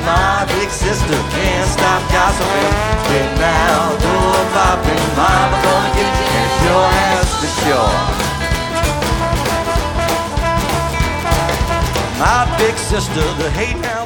My big sister can't stop gossiping. Big now, door popping. Mama gonna get you and sure has to sure. My big sister, the hate hound.